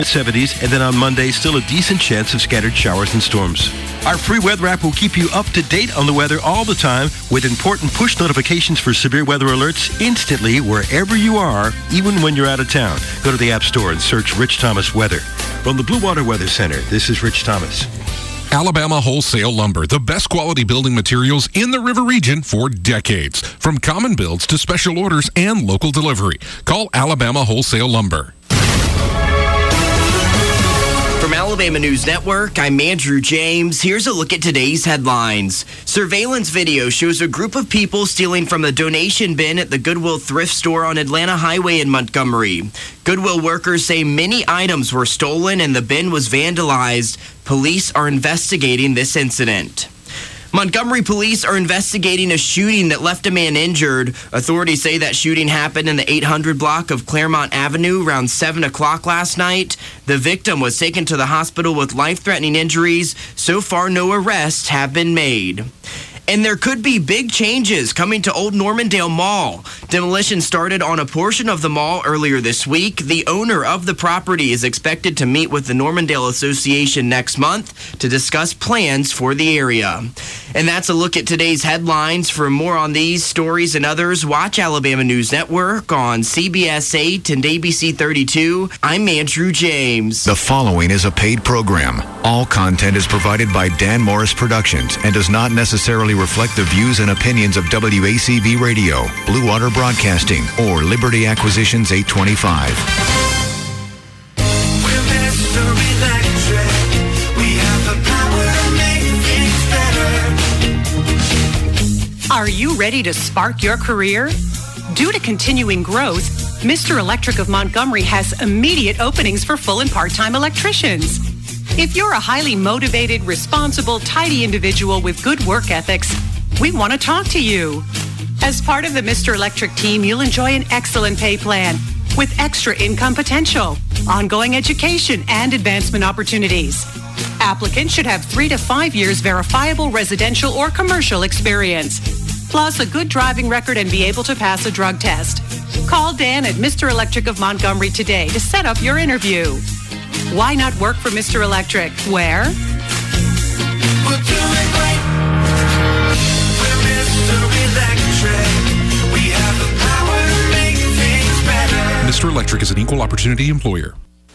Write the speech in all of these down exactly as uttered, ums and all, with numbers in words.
seventies, and then on Monday, still a decent chance of scattered showers and storms. Our free weather app will keep you up to date on the weather all the time with important push notifications for severe weather alerts instantly wherever you are, even when you're out of town. Go to the App Store and search Rich Thomas Weather. From the Blue Water Weather Center, this is Rich Thomas. Alabama Wholesale Lumber, the best quality building materials in the River Region for decades. From common builds to special orders and local delivery. Call Alabama Wholesale Lumber. From Alabama News Network, I'm Andrew James. Here's a look at today's headlines. Surveillance video shows a group of people stealing from the donation bin at the Goodwill thrift store on Atlanta Highway in Montgomery. Goodwill workers say many items were stolen and the bin was vandalized. Police are investigating this incident. Montgomery police are investigating a shooting that left a man injured. Authorities say that shooting happened in the eight hundred block of Claremont Avenue around seven o'clock last night. The victim was taken to the hospital with life-threatening injuries. So far, no arrests have been made. And there could be big changes coming to Old Normandale Mall. Demolition started on a portion of the mall earlier this week. The owner of the property is expected to meet with the Normandale Association next month to discuss plans for the area. And that's a look at today's headlines. For more on these stories and others, watch Alabama News Network on C B S eight and A B C thirty-two. I'm Andrew James. The following is a paid program. All content is provided by Dan Morris Productions and does not necessarily reflect the views and opinions of W A C V Radio, Blue Water Broadcasting, or Liberty Acquisitions eight twenty-five. Are you ready to spark your career? Due to continuing growth, Mister Electric of Montgomery has immediate openings for full and part-time electricians. If you're a highly motivated, responsible, tidy individual with good work ethics, we want to talk to you. As part of the Mister Electric team, you'll enjoy an excellent pay plan with extra income potential, ongoing education, and advancement opportunities. Applicants should have three to five years verifiable residential or commercial experience, plus a good driving record and be able to pass a drug test. Call Dan at Mister Electric of Montgomery today to set up your interview. Why not work for Mister Electric? Where? We're doing great. We're Mister Electric. We have the power to make things better. Mister Electric is an equal opportunity employer.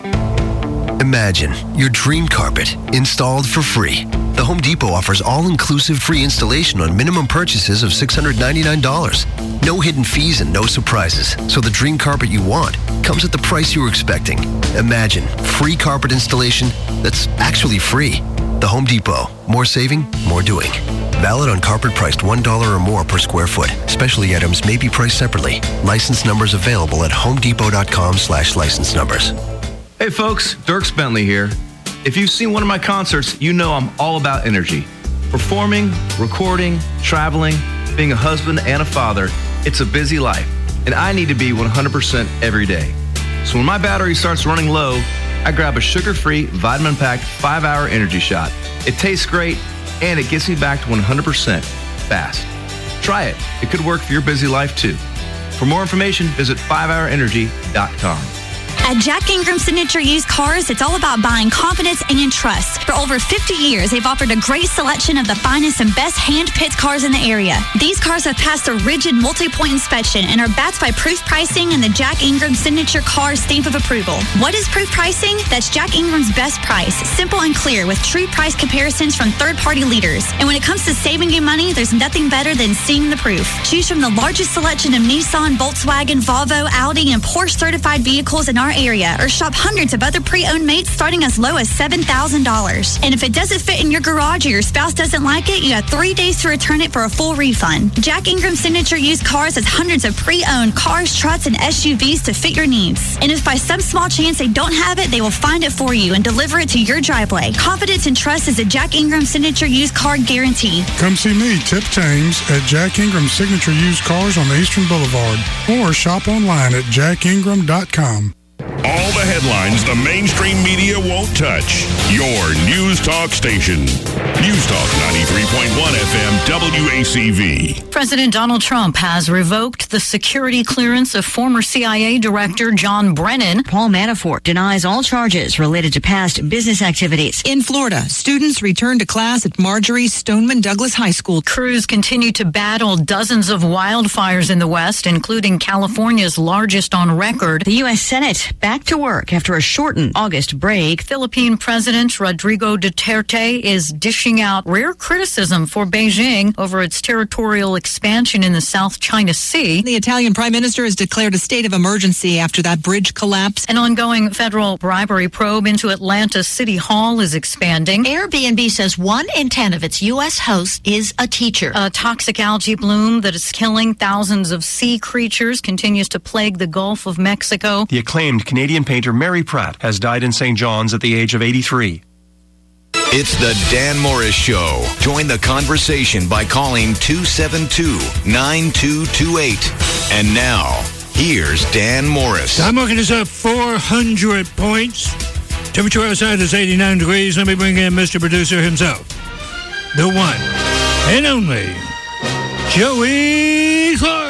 Imagine your dream carpet installed for free. The Home Depot offers all-inclusive free installation on minimum purchases of six hundred ninety-nine dollars. No hidden fees and no surprises, so the dream carpet you want comes at the price you were expecting. Imagine free carpet installation that's actually free. The Home Depot. More saving, more doing. Valid on carpet priced one dollar or more per square foot. Specialty items may be priced separately. License numbers available at homedepot.com slash license numbers. Hey folks, Dierks Bentley here. If you've seen one of my concerts, you know I'm all about energy. Performing, recording, traveling, being a husband and a father, it's a busy life, and I need to be one hundred percent every day. So when my battery starts running low, I grab a sugar-free, vitamin-packed five-hour energy shot. It tastes great, and it gets me back to one hundred percent fast. Try it. It could work for your busy life, too. For more information, visit five hour energy dot com. At Jack Ingram Signature Used Cars, it's all about buying confidence and trust. For over fifty years, they've offered a great selection of the finest and best hand-picked cars in the area. These cars have passed a rigid multi-point inspection and are backed by proof pricing and the Jack Ingram Signature Cars stamp of approval. What is proof pricing? That's Jack Ingram's best price, simple and clear with true price comparisons from third-party leaders. And when it comes to saving you money, there's nothing better than seeing the proof. Choose from the largest selection of Nissan, Volkswagen, Volvo, Audi, and Porsche certified vehicles in our area, or shop hundreds of other pre-owned mates starting as low as seven thousand dollars. And if it doesn't fit in your garage or your spouse doesn't like it, you have three days to return it for a full refund. Jack Ingram Signature Used Cars has hundreds of pre-owned cars, trucks, and S U Vs to fit your needs. And if by some small chance they don't have it, they will find it for you and deliver it to your driveway. Confidence and trust is a Jack Ingram Signature Used Car guarantee. Come see me, Tip James, at Jack Ingram Signature Used Cars on the Eastern Boulevard, or shop online at jack ingram dot com. All the headlines the mainstream media won't touch. Your News Talk station. News Talk ninety-three point one F M W A C V. President Donald Trump has revoked the security clearance of former C I A Director John Brennan. Paul Manafort denies all charges related to past business activities. In Florida, students return to class at Marjorie Stoneman Douglas High School. Crews continue to battle dozens of wildfires in the West, including California's largest on record. The U S Senate back to work after a shortened August break. Philippine President Rodrigo Duterte is dishing out rare criticism for Beijing over its territorial expansion in the South China Sea. The Italian Prime Minister has declared a state of emergency after that bridge collapse. An ongoing federal bribery probe into Atlanta City Hall is expanding. Airbnb says one in ten of its U S hosts is a teacher. A toxic algae bloom that is killing thousands of sea creatures continues to plague the Gulf of Mexico. The acclaimed Canadian painter Mary Pratt has died in Saint John's at the age of eighty-three. It's the Dan Morris Show. Join the conversation by calling two seven two, nine two two eight. And now, here's Dan Morris. Stock market is up four hundred points. Temperature outside is eighty-nine degrees. Let me bring in Mister Producer himself. The one and only Joey Clark.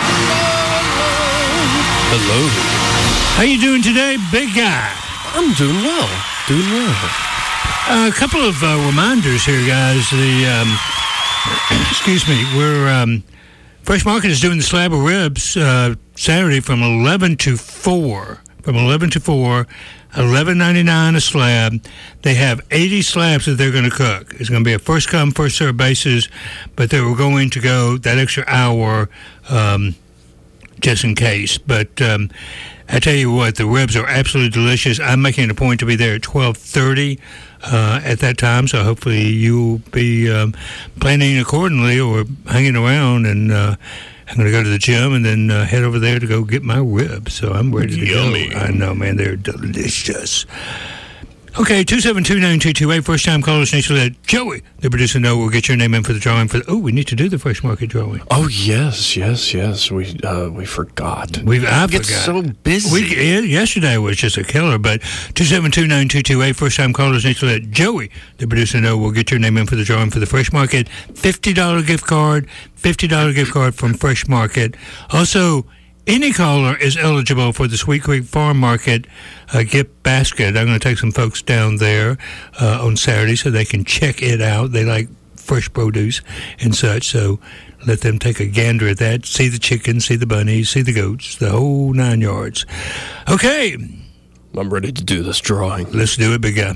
Hello. How you doing today, big guy? I'm doing well. Doing well. Uh, a couple of uh, reminders here, guys. The um, excuse me, we're um, Fresh Market is doing the slab of ribs uh, Saturday from eleven to four. From eleven to four, eleven ninety-nine a slab. They have eighty slabs that they're going to cook. It's going to be a first come, first served basis, but they were going to go that extra hour um, just in case. But um, I tell you what, the ribs are absolutely delicious. I'm making it a point to be there at twelve thirty uh, at that time, so hopefully you'll be um, planning accordingly or hanging around. And uh, I'm going to go to the gym and then uh, head over there to go get my ribs. So I'm ready to Yummy. go. I know, man, they're delicious. Okay, two seven two, nine two two eight. First time callers need to let Joey, the producer, know. We'll get your name in for the drawing. For the, oh, we need to do the Fresh Market drawing. Oh, yes, yes, yes. We uh, we forgot. We've, I we get forgot. so busy. We, yeah, yesterday was just a killer, but two seven two, nine two two eight. First time callers need to let Joey, the producer, know. We'll get your name in for the drawing for the Fresh Market. fifty dollars gift card, fifty dollars gift card from Fresh Market. Also, any caller is eligible for the Sweet Creek Farm Market uh, gift basket. I'm going to take some folks down there uh, on Saturday so they can check it out. They like fresh produce and such, so let them take a gander at that. See the chickens, see the bunnies, see the goats, the whole nine yards. Okay. I'm ready to do this drawing. Let's do it, big guy.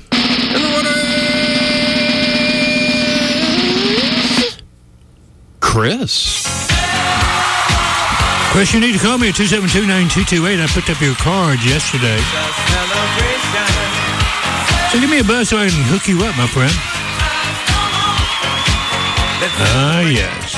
Chris. Chris, you need to call me at two seven two, nine two two eight. I picked up your card yesterday. So give me a buzz so I can hook you up, my friend. Ah, uh, yes.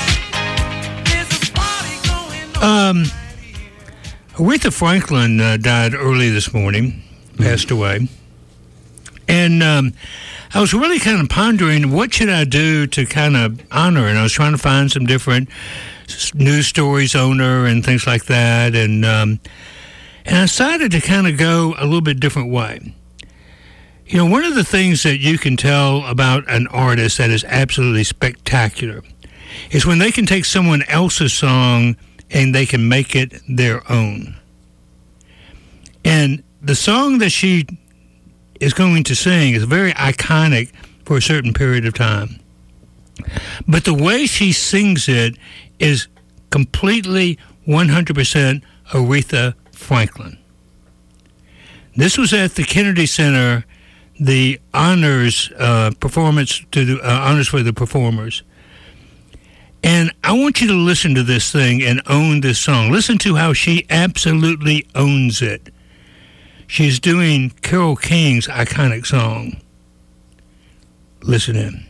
Um, Aretha Franklin uh, died early this morning, passed away. And um, I was really kind of pondering, what should I do to kind of honor her? And I was trying to find some different news stories on her and things like that. And, um, and I decided to kind of go a little bit different way. You know, one of the things that you can tell about an artist that is absolutely spectacular is when they can take someone else's song and they can make it their own. And the song that she is going to sing is very iconic for a certain period of time. But the way she sings it is completely one hundred percent Aretha Franklin. This was at the Kennedy Center, the honors uh, performance to the uh, honors for the performers. And I want you to listen to this thing and own this song. Listen to how she absolutely owns it. She's doing Carole King's iconic song. Listen in.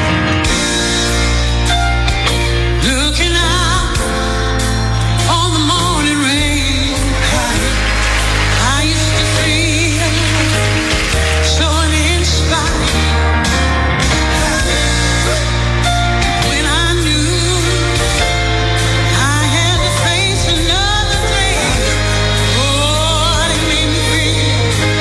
Looking out on the morning rain, I used to feel so uninspired when I knew I had to face another day. Oh, it made me feel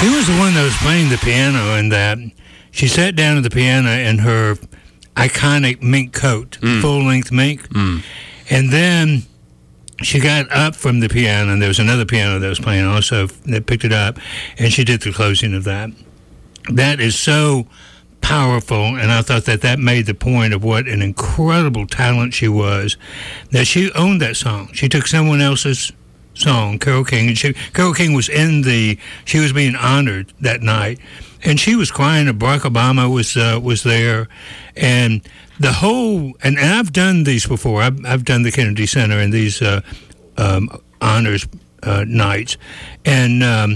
She was the one that was playing the piano, and that she sat down at the piano in her iconic mink coat, Mm. full-length mink, Mm. and then she got up from the piano, and there was another piano that was playing also that picked it up, and she did the closing of that. That is so powerful, and I thought that that made the point of what an incredible talent she was, that she owned that song. She took someone else's song, Carole King, and she, Carole King was in the, she was being honored that night, and she was crying. Barack Obama was uh, was there, and the whole, and, and I've done these before. I've, I've done the Kennedy Center and these uh, um, honors uh, nights, and um,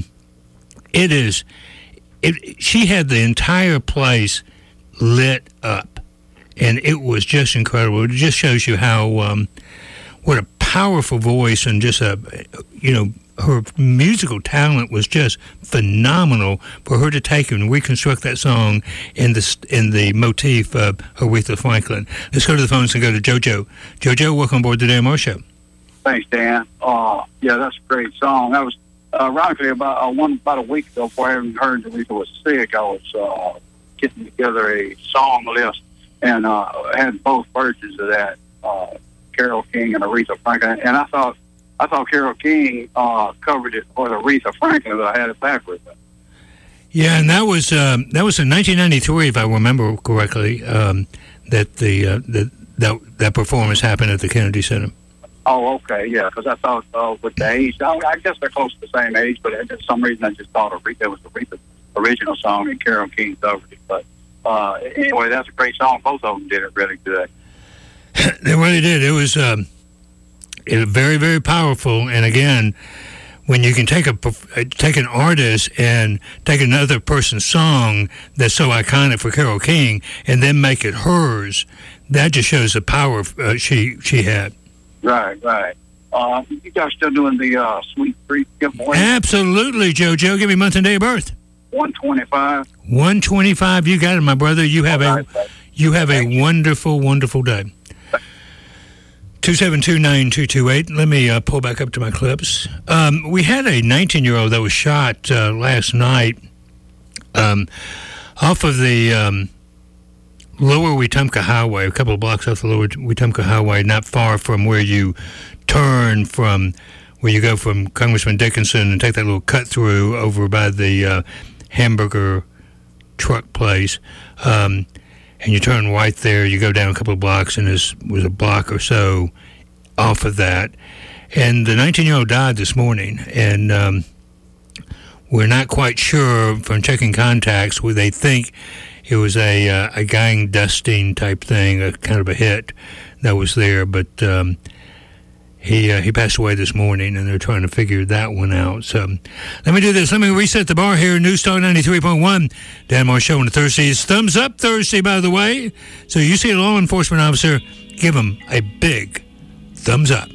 it is, it, she had the entire place lit up, and it was just incredible. It just shows you how, um, what a powerful voice, and just a, you know, her musical talent was just phenomenal for her to take and reconstruct that song in the in the motif of Aretha Franklin. Let's go to the phones and go to JoJo. JoJo, welcome aboard the Dan Moore Show. Thanks, Dan. Uh, yeah, that's a great song. I was, uh, ironically, about uh, one about a week ago, before I even heard Aretha was sick, I was uh, getting together a song list, and uh, had both versions of that, uh, Carole King and Aretha Franklin, and I thought I thought Carole King uh, covered it for the Aretha Franklin, but I had it backwards. Yeah, and that was um, that was in nineteen ninety-three, if I remember correctly, um, that the uh, that, that that performance happened at the Kennedy Center. Oh, okay, yeah, because I thought uh, with the age, I, I guess they're close to the same age, but for some reason I just thought Aretha, it was the Aretha original song and Carole King covered it. But uh, anyway, that's a great song. Both of them did it really good. They really did. It was um, it was very, very powerful. And again, when you can take a take an artist and take another person's song that's so iconic for Carole King and then make it hers, that just shows the power uh, she she had. Right, right. Uh, you guys still doing the uh, Sweet Treat giveaway? Absolutely, JoJo. Give me month and day of birth. one twenty-five. one twenty-five. You got it, my brother. You have a you have a wonderful, wonderful day. two seven two, nine two two eight. Let me uh, pull back up to my clips. Um, we had a nineteen-year-old that was shot uh, last night um, off of the um, Lower Wetumpka Highway, a couple of blocks off the Lower Wetumpka Highway, not far from where you turn from, where you go from Congressman Dickinson and take that little cut through over by the uh, hamburger truck place. Um, and you turn right there, you go down a couple of blocks, and there was a block or so off of that. And the nineteen-year-old died this morning, and um, we're not quite sure from checking contacts where they think it was a uh, a gang dusting type thing, a kind of a hit that was there, but um, he uh, he passed away this morning, and they're trying to figure that one out. So let me do this. Let me reset the bar here. News Talk ninety-three point one. Dan Moore Show on the Thursday. It's Thumbs Up Thursday, by the way. So you see a law enforcement officer, give him a big thumbs up.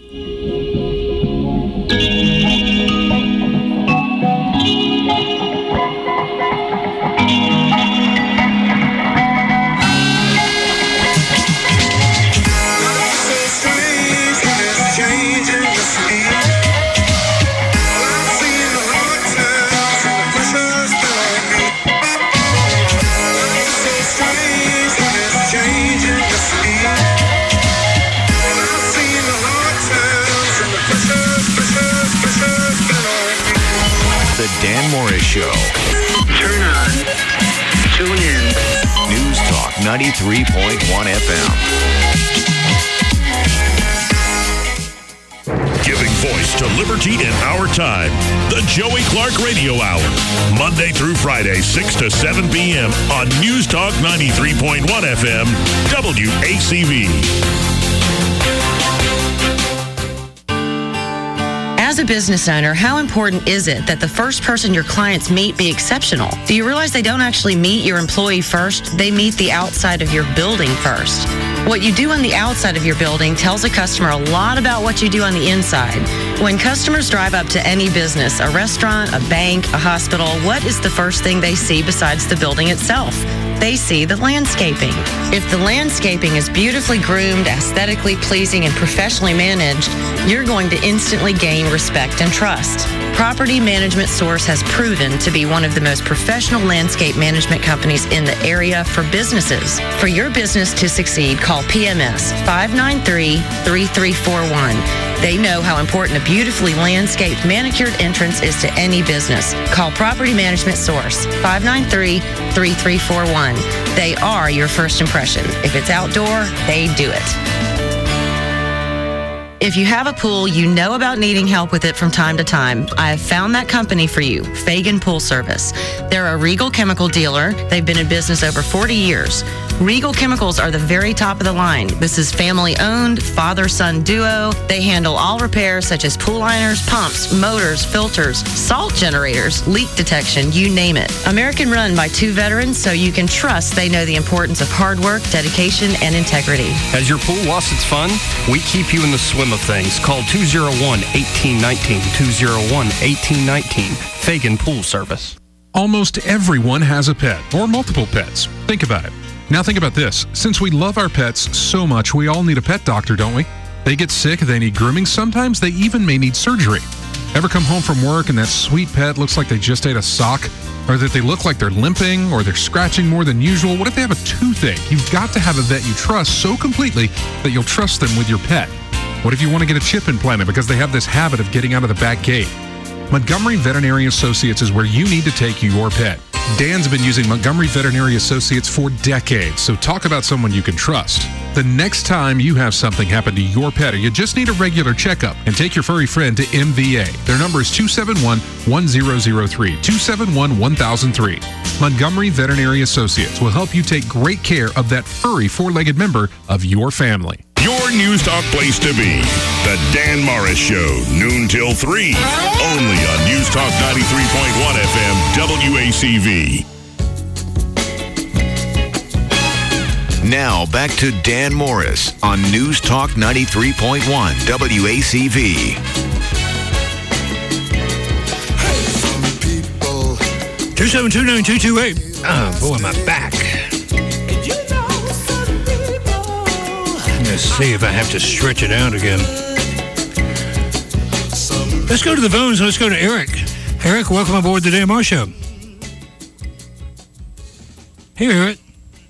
Dan Morris Show. Turn on. Tune in. News Talk ninety-three point one F M. Giving voice to liberty in our time. The Joey Clark Radio Hour. Monday through Friday, six to seven p.m. on News Talk ninety-three point one F M, W A C V. As a business owner, how important is it that the first person your clients meet be exceptional? Do you realize they don't actually meet your employee first? They meet the outside of your building first. What you do on the outside of your building tells a customer a lot about what you do on the inside. When customers drive up to any business, a restaurant, a bank, a hospital, what is the first thing they see besides the building itself? they see the landscaping. If the landscaping is beautifully groomed, aesthetically pleasing, and professionally managed, you're going to instantly gain respect and trust. Property Management Source has proven to be one of the most professional landscape management companies in the area for businesses. For your business to succeed, call P M S five nine three, three three four one. They know how important a beautifully landscaped, manicured entrance is to any business. Call Property Management Source, five nine three, three three four one. They are your first impression. If it's outdoor, they do it. If you have a pool, you know about needing help with it from time to time. I have found that company for you, Fagan Pool Service. They're a Regal Chemical dealer. They've been in business over forty years. Regal Chemicals are the very top of the line. This is family-owned, father-son duo. They handle all repairs such as pool liners, pumps, motors, filters, salt generators, leak detection, you name it. American run by two veterans, so you can trust they know the importance of hard work, dedication, and integrity. Has your pool lost its fun? We keep you in the swim of things. Call two oh one, one eight one nine, two oh one, one eight one nine, Fagan Pool Service. Almost everyone has a pet or multiple pets. Think about it. Now think about this. Since we love our pets so much, we all need a pet doctor, don't we? They get sick, they need grooming, sometimes they even may need surgery. Ever come home from work and that sweet pet looks like they just ate a sock? Or that they look like they're limping or they're scratching more than usual? What if they have a toothache? You've got to have a vet you trust so completely that you'll trust them with your pet. What if you want to get a chip implanted because they have this habit of getting out of the back gate? Montgomery Veterinary Associates is where you need to take your pet. Dan's been using Montgomery Veterinary Associates for decades, so talk about someone you can trust. The next time you have something happen to your pet or you just need a regular checkup, and take your furry friend to M V A. Their number is two seven one, one zero zero three, two seven one, one thousand three. Montgomery Veterinary Associates will help you take great care of that furry four-legged member of your family. Your News Talk place to be. The Dan Morris Show, noon till three. Only on News Talk ninety-three point one F M, W A C V. Now back to Dan Morris on News Talk ninety-three point one W A C V. two seven two nine two two eight. Oh, boy, my back. Let's see if I have to stretch it out again. Let's go to the phones. Let's go to Eric. Eric, welcome aboard the Dan Morris Show. Hey, Eric.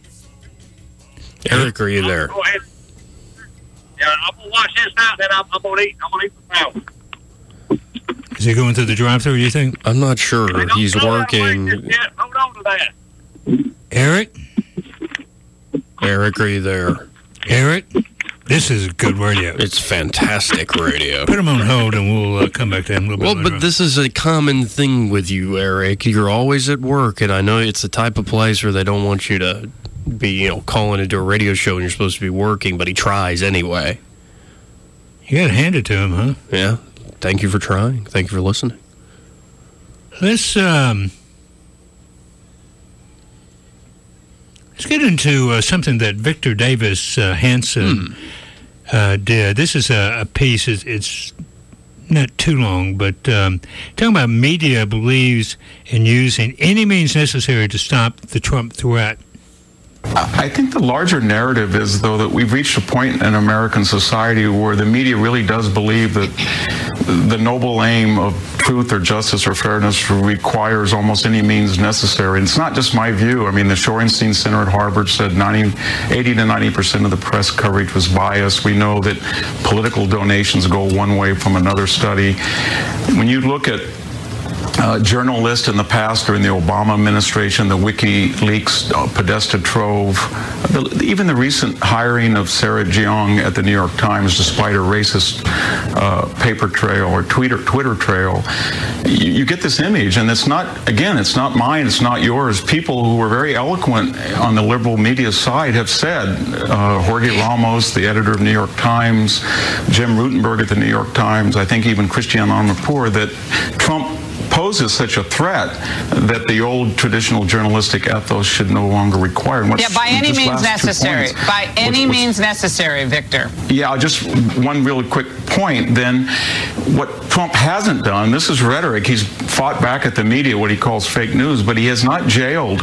Eric, are you there? Go ahead. Yeah, I'm gonna wash this out, then I'm, I'm gonna eat. I'm gonna eat the pound. Is he going through the drive-thru, do you think? I'm not sure. He's working. Hold on to that. Eric? Eric, are you there? Eric? This is good radio. It's fantastic radio. Put him on hold and we'll uh, come back to him a little well, bit Well, but on. this is a common thing with you, Eric. You're always at work, and I know it's the type of place where they don't want you to be, you know, calling into a radio show and you're supposed to be working, but he tries anyway. You got to hand it to him, huh? Yeah. Thank you for trying. Thank you for listening. Let's, um... Let's get into uh, something that Victor Davis uh, Hanson hmm. uh, did. This is a, a piece. It's, it's not too long, but um, talking about media believes in using any means necessary to stop the Trump threat. I think the larger narrative is, though, that we've reached a point in American society where the media really does believe that the noble aim of truth or justice or fairness requires almost any means necessary. And it's not just my view. I mean, the Shorenstein Center at Harvard said ninety, eighty to ninety percent of the press coverage was biased. We know that political donations go one way from another study. When you look at Uh, journalists in the past during the Obama administration, the WikiLeaks uh, Podesta trove, the, even the recent hiring of Sarah Jeong at the New York Times, despite a racist uh, paper trail or Twitter, Twitter trail, you, you get this image, and it's not, again, it's not mine, it's not yours. People who were very eloquent on the liberal media side have said, uh, Jorge Ramos, the editor of New York Times, Jim Rutenberg at the New York Times, I think even Christiane Amanpour, that Trump poses such a threat that the old traditional journalistic ethos should no longer require. And what's- Yeah, by any just means last two necessary. points. By any What's- means necessary, Victor. Yeah, just one really quick point then. What Trump hasn't done, this is rhetoric, he's fought back at the media what he calls fake news, but he has not jailed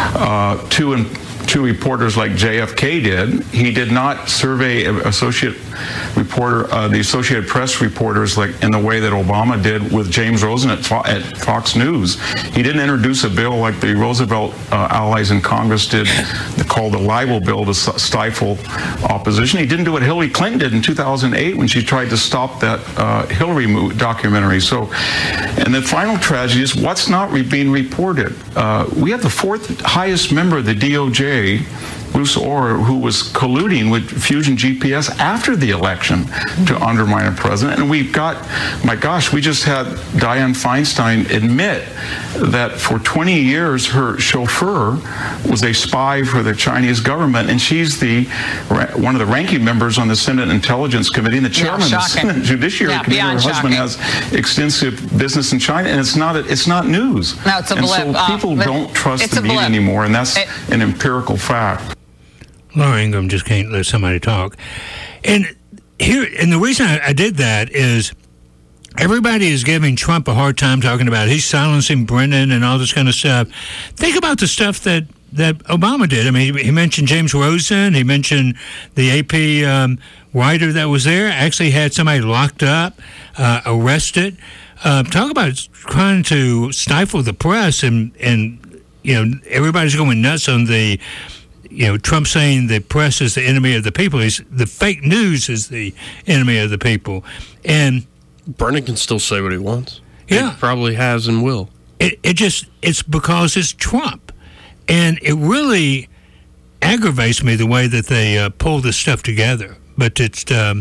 uh, two and two reporters like J F K did. He did not survey associate reporter, uh, the Associated Press reporters like in the way that Obama did with James Rosen at, Fo- at Fox News. He didn't introduce a bill like the Roosevelt uh, allies in Congress did, called the libel bill to stifle opposition. He didn't do what Hillary Clinton did in two thousand eight when she tried to stop that uh, Hillary mo- documentary. So, and the final tragedy is what's not re- being reported. Uh, we have the fourth highest member of the D O J, Bruce Orr, who was colluding with Fusion G P S after the election to undermine a president. And we've got, my gosh, we just had Dianne Feinstein admit that for twenty years her chauffeur was a spy for the Chinese government, and she's the one of the ranking members on the Senate Intelligence Committee and the chairman of the Senate Judiciary Yeah, Committee. Her beyond husband shocking. has extensive business in China, and it's not a, it's not news. No, it's a and blip. so Uh, people but don't trust it's the a media blip. anymore, and that's It- an empirical fact. Laura Ingraham just can't let somebody talk. And here, and the reason I, I did that is everybody is giving Trump a hard time talking about he's silencing Brennan and all this kind of stuff. Think about the stuff that, that Obama did. I mean, he, he mentioned James Rosen. He mentioned the A P um, writer that was there, actually had somebody locked up, uh, arrested. Uh, talk about trying to stifle the press, and, and you know, everybody's going nuts on the, you know, Trump saying the press is the enemy of the people. He's, the fake news is the enemy of the people. And Brennan can still say what he wants. Yeah. He probably has and will. It, it just, it's because it's Trump. And it really aggravates me the way that they uh, pull this stuff together. But it's, um,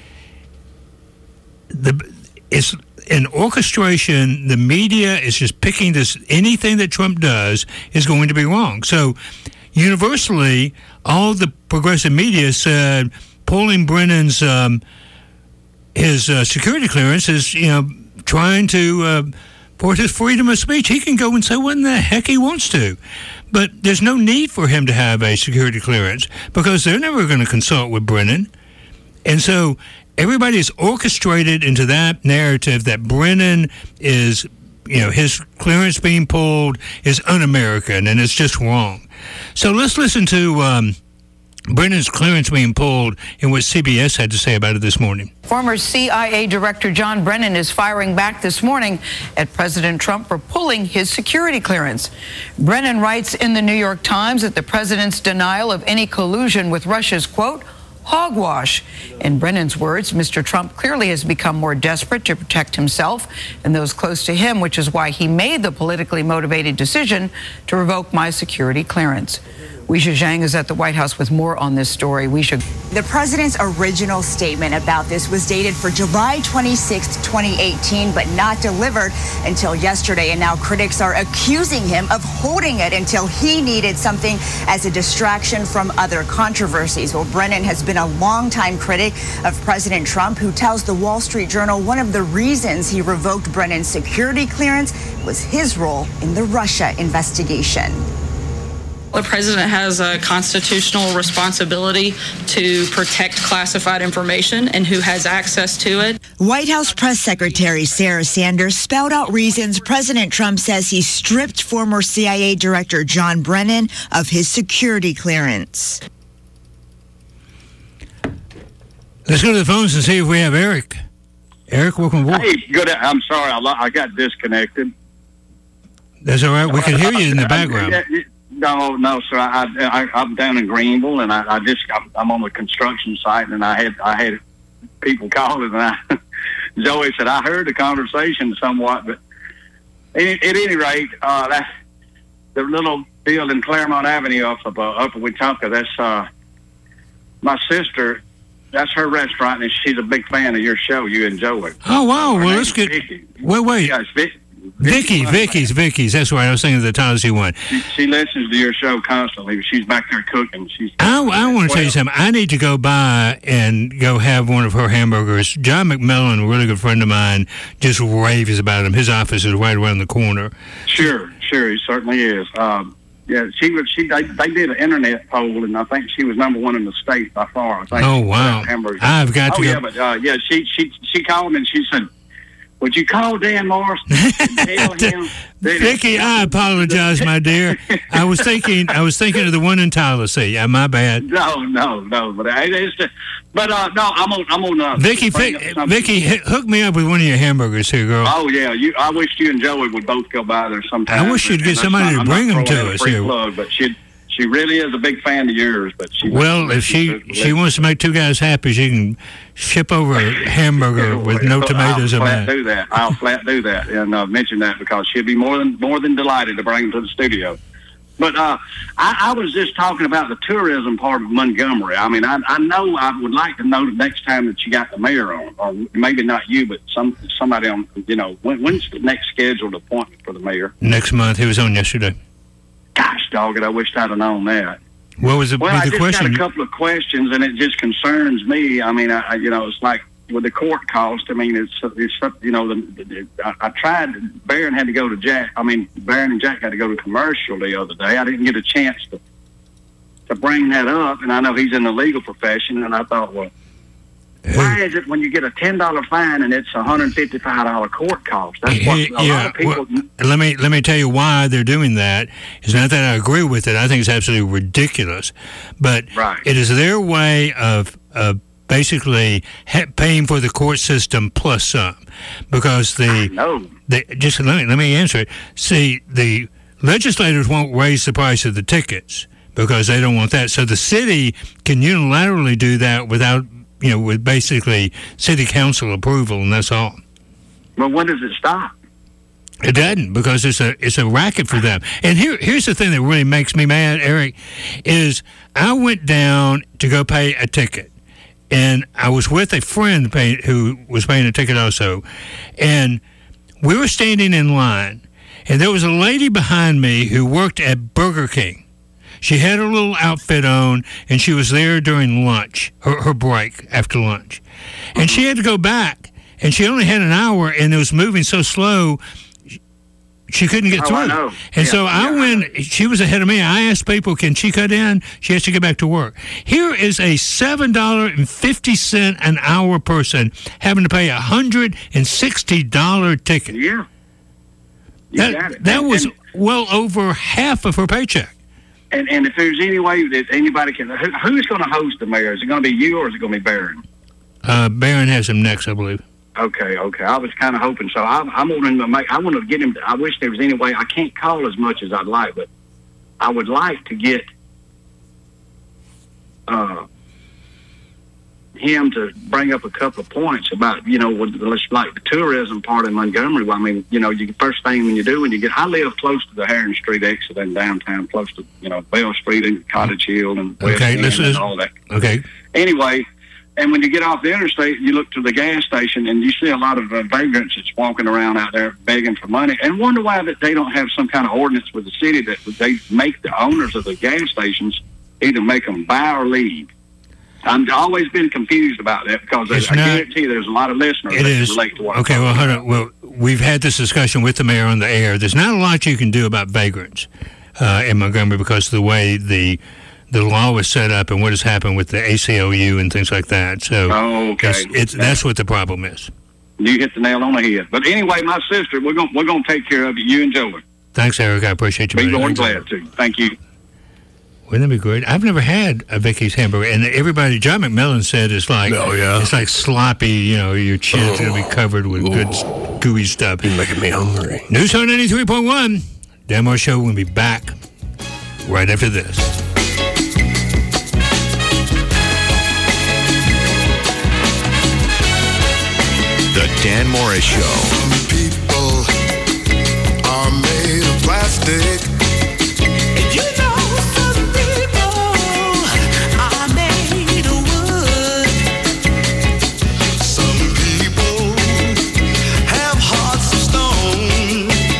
the, it's an orchestration. The media is just picking this, anything that Trump does is going to be wrong. So universally, all the progressive media said pulling Brennan's um, his uh, security clearance is, you know, trying to uh, for his freedom of speech. He can go and say what in the heck he wants to, but there's no need for him to have a security clearance because they're never going to consult with Brennan, and so everybody is orchestrated into that narrative that Brennan is, you know, his clearance being pulled is un-American and it's just wrong. So let's listen to um, Brennan's clearance being pulled and what C B S had to say about it this morning. Former C I A Director John Brennan is firing back this morning at President Trump for pulling his security clearance. Brennan writes in the New York Times that the president's denial of any collusion with Russia's, quote, hogwash. In Brennan's words, Mister Trump clearly has become more desperate to protect himself and those close to him, which is why he made the politically motivated decision to revoke my security clearance. Weisha Zhang is at the White House with more on this story. Weisha. The president's original statement about this was dated for July twenty-sixth, twenty eighteen, but not delivered until yesterday. And now critics are accusing him of holding it until he needed something as a distraction from other controversies. Well, Brennan has been a longtime critic of President Trump, who tells the Wall Street Journal one of the reasons he revoked Brennan's security clearance was his role in the Russia investigation. The president has a constitutional responsibility to protect classified information and who has access to it. White House Press Secretary Sarah Sanders spelled out reasons President Trump says he stripped former C I A Director John Brennan of his security clearance. Let's go to the phones and see if we have Eric. Eric, welcome aboard. Hey, good. I'm sorry, I, lo- I got disconnected. That's all right. We can hear you in the background. No, no, sir. I, I, I'm down in Greenville, and I, I just I'm, I'm on the construction site, and I had I had people calling, and I Joey said I heard the conversation somewhat, but at, at any rate, uh, that the little deal in Claremont Avenue off of uh, Upper Wetumpka. That's uh, my sister. That's her restaurant, and she's a big fan of your show, you and Joey. Oh wow! Her Well, name's let's get. Vicky. Wait, wait. Yeah, it's Vic, Vicky, Vicky's, Vicky's. That's right. I was thinking of the Tennessee one. She, she listens to your show constantly. She's back there cooking. She's. I, I want to tell you something. I need to go by and go have one of her hamburgers. John McMillan, a really good friend of mine, just raves about him. His office is right around the corner. Sure, sure, he certainly is. Um, yeah, she was. She they, they did an internet poll, and I think she was number one in the state by far. I think. Oh wow! I've got to. Oh go. yeah, but uh, yeah, she she she called me and she said, "Would you call Dan Morris and tell him?" Vicky, I apologize, my dear. I was thinking, I was thinking of the one in Tallahassee. Yeah, my bad. No, no, no. But I, it's just, but uh, no, I'm on. I'm on. Uh, Vicky, fi- Vicky, hook me up with one of your hamburgers here, girl. Oh yeah, you. I wish you and Joey would both go by there sometime. I wish you'd get somebody not, to bring them I'm not to us here. Plug, but she, she really is a big fan of yours. But she. Well, if she she wants to make two guys happy, she can ship over a hamburger with no tomatoes I'll in flat it. do that. I'll flat do that and uh, mention that because she'd be more than more than delighted to bring them to the studio. But uh, I, I was just talking about the tourism part of Montgomery. I mean, I, I know I would like to know the next time that you got the mayor on, or maybe not you, but some somebody on. You know, when, when's the next scheduled appointment for the mayor? Next month. He was on yesterday. Gosh, dog it! I wished I'd have known that. What was the, well, the I just question? got a couple of questions, and it just concerns me. I mean, I, I you know, it's like with the court cost. I mean, it's, it's you know, the, the, I, I tried. Barron had to go to Jack. I mean, Barron and Jack had to go to commercial the other day. I didn't get a chance to to bring that up, and I know he's in the legal profession, and I thought, well, why is it when you get a ten dollar fine and it's a one hundred fifty five dollar court cost? That's what a yeah, lot of people. well, let me let me tell you why they're doing that. It's not that I agree with it. I think it's absolutely ridiculous, but right. It is their way of of basically ha- paying for the court system plus some, because the no. They, just let me let me answer it. See, the legislators won't raise the price of the tickets because they don't want that. So the city can unilaterally do that without. You know, with basically city council approval, and that's all. Well, when does it stop? It doesn't, because it's a it's a racket for them. And here here's the thing that really makes me mad, Eric, is I went down to go pay a ticket, and I was with a friend pay, who was paying a ticket also, and we were standing in line, and there was a lady behind me who worked at Burger King. She had her little outfit on, and she was there during lunch, her, her break after lunch. And she had to go back, and she only had an hour, and it was moving so slow, she couldn't get oh, through. I know. And yeah, so I yeah, went, I she was ahead of me. I asked people, can she cut in? She has to get back to work. Here is a seven dollars and fifty cents an hour person having to pay a one hundred sixty dollars ticket. Yeah. You that got it. that and, was and, well over half of her paycheck. And, and if there's any way that anybody can, who, who's going to host the mayor? Is it going to be you or is it going to be Barron? Uh, Barron has him next, I believe. Okay, okay. I was kind of hoping so. I, I'm wanting to make. I want to get him. I wish there was any way. I can't call as much as I'd like, but I would like to get uh, him to bring up a couple of points about, you know, with, like the tourism part in Montgomery. I mean, you know, you first thing when you do when you get. I live close to the Heron Street exit in downtown, close to you know Bell Street and Cottage Hill and West okay, End this and is all that. Okay. Anyway. And when you get off the interstate, you look to the gas station, and you see a lot of uh, vagrants that's walking around out there begging for money, and wonder why that they don't have some kind of ordinance with the city that they make the owners of the gas stations either make them buy or leave. I've always been confused about that because It's I not- guarantee there's a lot of listeners It that is. relate to what Okay, I'm well, talking hold on. Well, we've had this discussion with the mayor on the air. There's not a lot you can do about vagrants uh, in Montgomery because of the way the the law was set up and what has happened with the A C L U and things like that. So Oh, okay. it's, it's, that's what the problem is. You hit the nail on the head. But anyway, my sister, we're going we're going to take care of it. You and Joey. Thanks, Eric. I appreciate you. Be buddy. more Thanks, glad Eric. to. Thank you. Wouldn't that be great? I've never had a Vicky's hamburger, and everybody, John McMillan said it's like, Oh, yeah. it's like sloppy. You know, your chin's gonna be covered with good gooey stuff. You're making me hungry. News on ninety-three point one. Dan Moore Show will be back right after this. The Dan Morris Show. People are made of plastic. You know some people are made of wood. Some people have hearts of stone.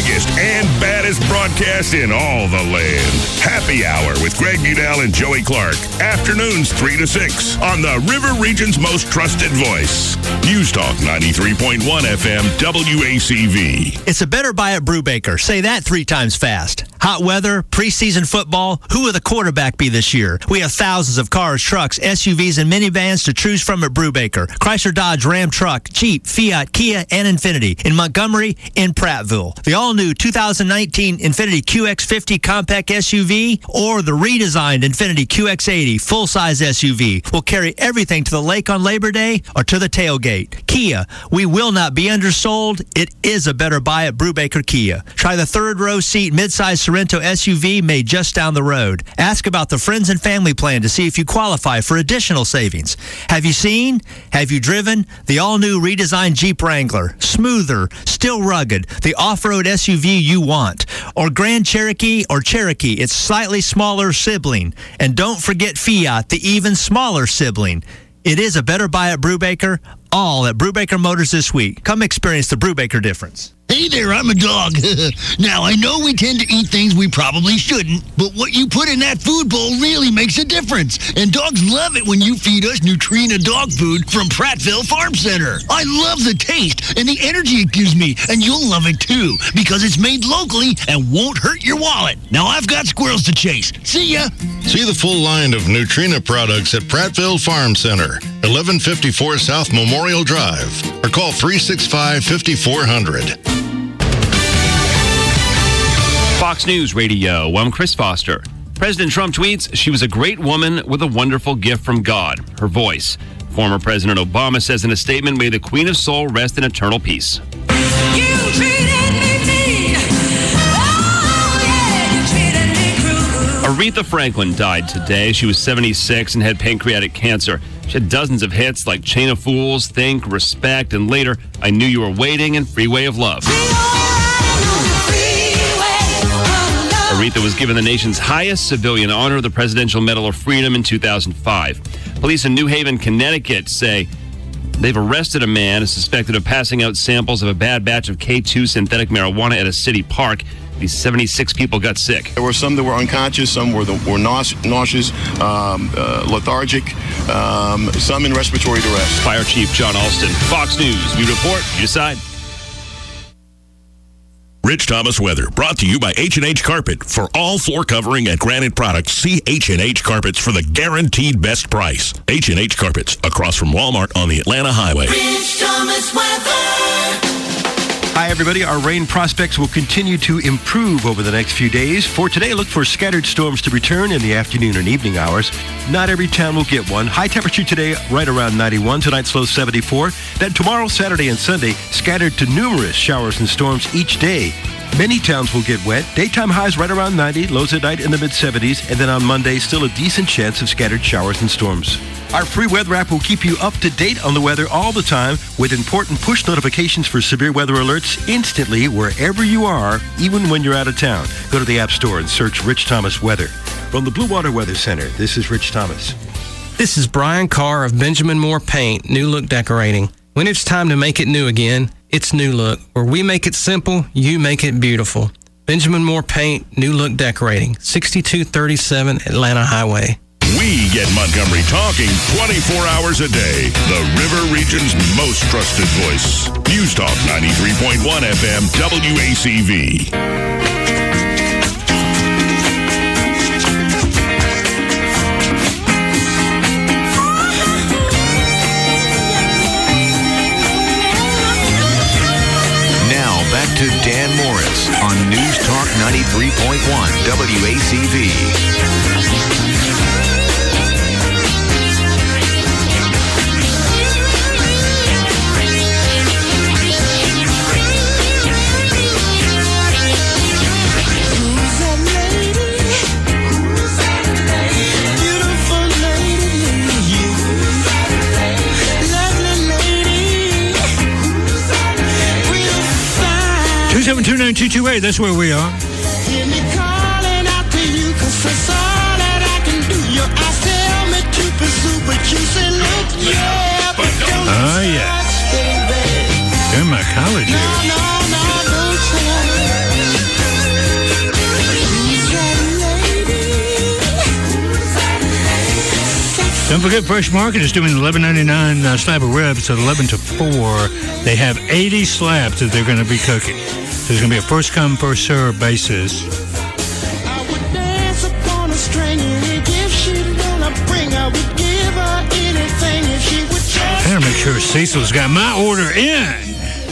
biggest and baddest broadcast in all the land. Happy Hour with Greg Budell and Joey Clark. Afternoons three to six on the River Region's most trusted voice. News Talk ninety-three point one F M W A C V. It's a better buy at Brubaker. Say that three times fast. Hot weather, preseason football. Who will the quarterback be this year? We have thousands of cars, trucks, S U Vs, and minivans to choose from at Brubaker. Chrysler, Dodge, Ram truck, Jeep, Fiat, Kia, and Infiniti. In Montgomery, in Prattville. The all-new two thousand nineteen Infiniti Q X fifty compact S U V or the redesigned Infiniti Q X eighty full-size S U V will carry everything to the lake on Labor Day or to the tailgate. Kia, we will not be undersold. It is a better buy at Brubaker Kia. Try the third-row seat midsize Sorento S U V made just down the road. Ask about the Friends and Family Plan to see if you qualify for additional savings. Have you seen? Have you driven? The all-new redesigned Jeep Wrangler. Smoother, still rugged. The off-road S U V you want. Or Grand Cherokee or Cherokee, its slightly smaller sibling. And don't forget Fiat, the even smaller sibling. It is a better buy at Brubaker. All at Brubaker Motors this week. Come experience the Brubaker difference. Hey there, I'm a dog. Now, I know we tend to eat things we probably shouldn't, but what you put in that food bowl really makes a difference. And dogs love it when you feed us Nutrina dog food from Prattville Farm Center. I love the taste and the energy it gives me, and you'll love it too, because it's made locally and won't hurt your wallet. Now, I've got squirrels to chase. See ya. See the full line of Nutrina products at Prattville Farm Center, eleven fifty-four South Memorial Drive, or call three six five, five four zero zero. Fox News Radio, I'm Chris Foster. President Trump tweets, she was a great woman with a wonderful gift from God, her voice. Former President Obama says in a statement, may the Queen of Soul rest in eternal peace. You treated me mean. Oh, yeah, you treated me cruel. Aretha Franklin died today. She was seventy-six and had pancreatic cancer. She had dozens of hits like Chain of Fools, Think, Respect, and later, I Knew You Were Waiting and Freeway of Love. Aretha was given the nation's highest civilian honor, the Presidential Medal of Freedom, in two thousand five. Police in New Haven, Connecticut say they've arrested a man suspected of passing out samples of a bad batch of K two synthetic marijuana at a city park. These seventy-six people got sick. There were some that were unconscious, some were, the, were nauseous, um, uh, lethargic, um, some in respiratory duress. Fire Chief John Alston, Fox News. We report, you decide. Rich Thomas weather, brought to you by H and H Carpet. For all floor covering and granite products, see H and H Carpets for the guaranteed best price. H and H Carpets, across from Walmart on the Atlanta Highway. Rich Thomas weather. Hi, everybody. Our rain prospects will continue to improve over the next few days. For today, look for scattered storms to return in the afternoon and evening hours. Not every town will get one. High temperature today, right around ninety-one. Tonight's low, seventy-four. Then tomorrow, Saturday, and Sunday, scattered to numerous showers and storms each day. Many towns will get wet. Daytime highs right around ninety, lows at night in the mid-seventies, and then on Monday, still a decent chance of scattered showers and storms. Our free weather app will keep you up to date on the weather all the time with important push notifications for severe weather alerts instantly wherever you are, even when you're out of town. Go to the App Store and search Rich Thomas Weather. From the Blue Water Weather Center, this is Rich Thomas. This is Brian Carr of Benjamin Moore Paint, New Look Decorating. When it's time to make it new again, it's New Look. Where we make it simple, you make it beautiful. Benjamin Moore Paint, New Look Decorating, sixty-two thirty-seven Atlanta Highway. We get Montgomery talking twenty-four hours a day. The River Region's most trusted voice. News Talk ninety-three point one F M W A C V. Back to Dan Morris on News Talk ninety-three point one W A C V. two seven two, nine two two eight, that's where we are. Hear me calling out to you, 'cause that's all that I can do. Your eyes tell me to pursue, but you say, look, yeah, but don't Oh, yeah. touch, baby. They're my college No, years. no, no, don't touch. Don't forget, Fresh Market is doing eleven ninety-nine uh, slab of ribs at eleven to four. They have eighty slabs that they're going to be cooking. So there's going to be a first come, first serve basis. I would dance upon a string, and if she'd wanna bring, I would give her anything if she would just. I gotta make sure Cecil's got my order in.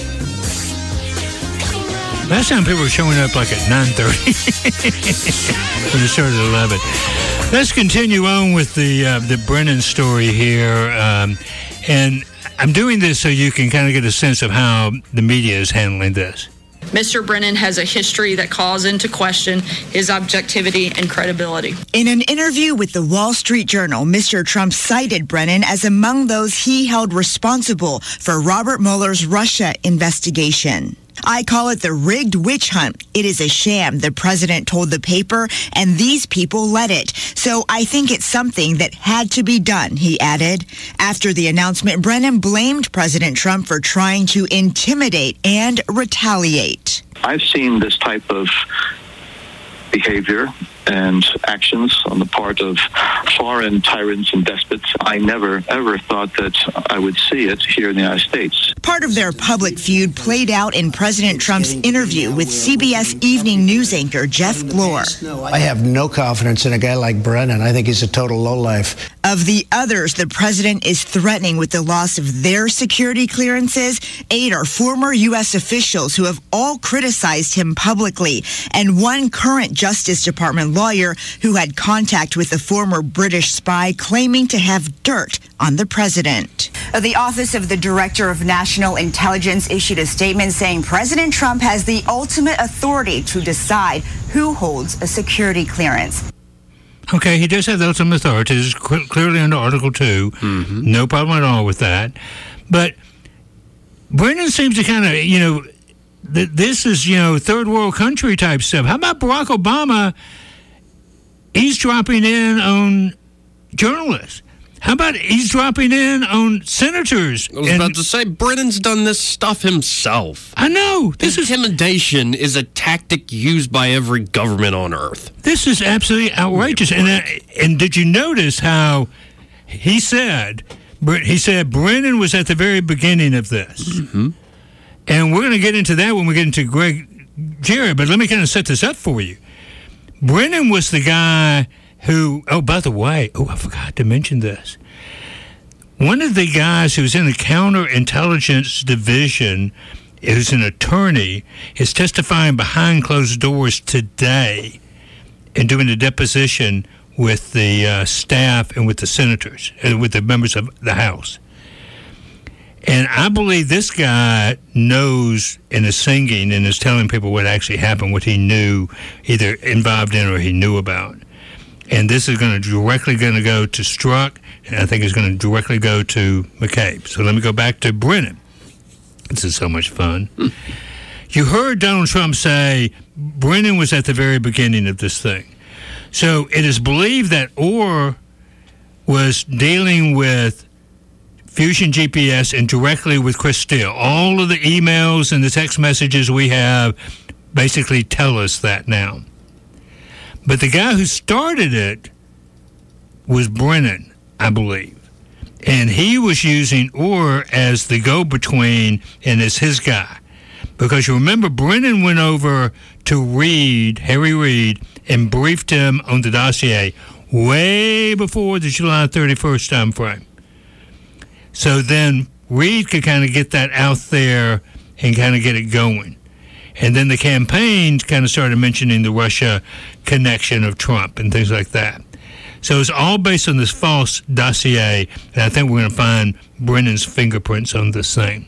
Last time people were showing up like at nine thirty. When it started at eleven. Let's continue on with the uh, the Brennan story here. Um, and I'm doing this so you can kind of get a sense of how the media is handling this. Mister Brennan has a history that calls into question his objectivity and credibility. In an interview with the Wall Street Journal, Mister Trump cited Brennan as among those he held responsible for Robert Mueller's Russia investigation. I call it the rigged witch hunt. It is a sham, the president told the paper, and these people led it. So I think it's something that had to be done, he added. After the announcement, Brennan blamed President Trump for trying to intimidate and retaliate. I've seen this type of behavior and actions on the part of foreign tyrants and despots. I never, ever thought that I would see it here in the United States. Part of their public feud played out in President Trump's interview with C B S Evening News anchor Jeff Glor. I have no confidence in a guy like Brennan. I think he's a total lowlife. Of the others the president is threatening with the loss of their security clearances, eight are former U S officials who have all criticized him publicly, and one current Justice Department lawyer who had contact with a former British spy claiming to have dirt on the president. The Office of the Director of National Intelligence issued a statement saying President Trump has the ultimate authority to decide who holds a security clearance. Okay, he does have the ultimate authority. This is cl- clearly under Article two. Mm-hmm. No problem at all with that. But Brennan seems to kind of, you know, th- this is, you know, third world country type stuff. How about Barack Obama eavesdropping in on journalists? How about eavesdropping in on senators? I was and, about to say, Brennan's done this stuff himself. I know. This Intimidation is, is a tactic used by every government on earth. This is absolutely outrageous. And uh, and did you notice how he said, he said Brennan was at the very beginning of this. Mm-hmm. And we're going to get into that when we get into Greg Jerry, but let me kind of set this up for you. Brennan was the guy who, oh, by the way, oh, I forgot to mention this. One of the guys who's in the counterintelligence division, who's an attorney, is testifying behind closed doors today and doing a deposition with the uh, staff and with the senators and with the members of the House. And I believe this guy knows and is singing and is telling people what actually happened, what he knew, either involved in or he knew about. And this is going to directly going to go to Strzok, and I think it's going to directly go to McCabe. So let me go back to Brennan. This is so much fun. You heard Donald Trump say Brennan was at the very beginning of this thing. So it is believed that Orr was dealing with Fusion G P S and directly with Chris Steele. All of the emails and the text messages we have basically tell us that now. But the guy who started it was Brennan, I believe. And he was using Orr as the go-between and as his guy. Because you remember, Brennan went over to Reid, Harry Reid, and briefed him on the dossier way before the July thirty-first time frame. So then Reid could kind of get that out there and kind of get it going. And then the campaign kind of started mentioning the Russia connection of Trump and things like that. So it's all based on this false dossier, and I think we're going to find Brennan's fingerprints on this thing.